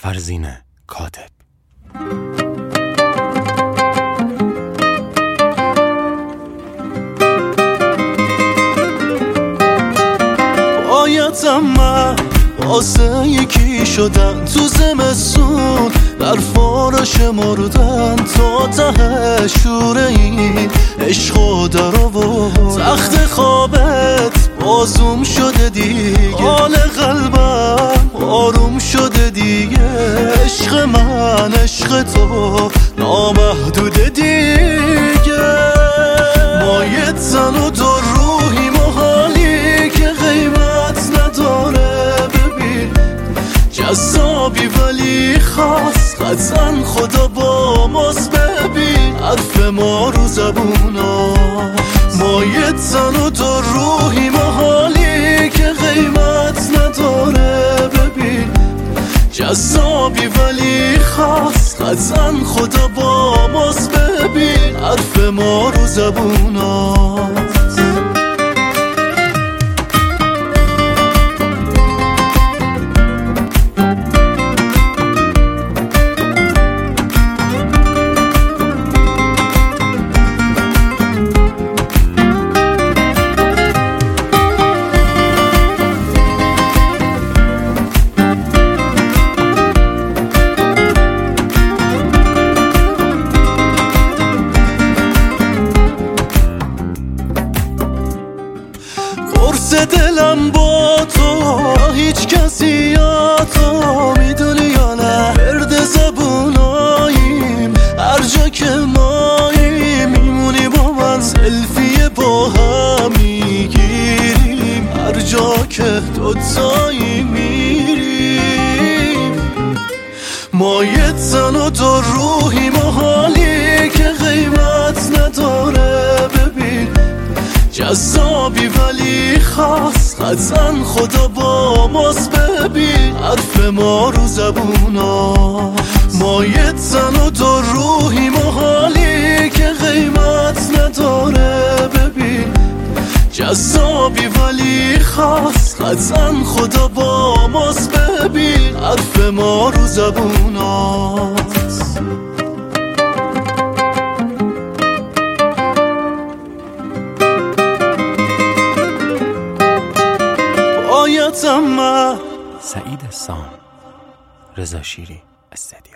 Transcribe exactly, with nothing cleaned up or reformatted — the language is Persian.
فرزین کاتب. بایدم من واسه یکی شدن تو زمستون، برفا رو شمردن تا ته شوره این عشق و در آورد. تخت خوابت بازوم شده دیگه، حال قلبم آروم شده دیگه. عشق من عشق تو نامحدوده دیگه. ما یه تن و دو روحی محالی که قیمت نداره. ببین جذابی ولی خاص، قطعا خدا با ماست. ببین حرف ما رو زبوناست. ما یه تن و دو روحی محالی که قیمت نداره. ببین جذابی ولی خاص، قطعا خدا با ماست. ببین حرف ما رو زبوناست. قرص دلم با تو، هیچ کسی یا تو میدونی یا نه. برد زبوناییم هر جا که ماییم، میمونی با من سلفی با هم میگیریم. هر جا که دوتایی میریم. ما یه تن و دو روحی محالی که قیمت نداره. ببین جذابی ولی خاص، قطعا خدا با ماست. ببین حرف ما رو زبوناست. ما یه تن و دو روحی محالی که قیمت نداره. ببین جذابی ولی خاص، قطعا خدا با ماست. ببین حرف ما رو زبوناست. سعید سام، رضا شیری استدیو.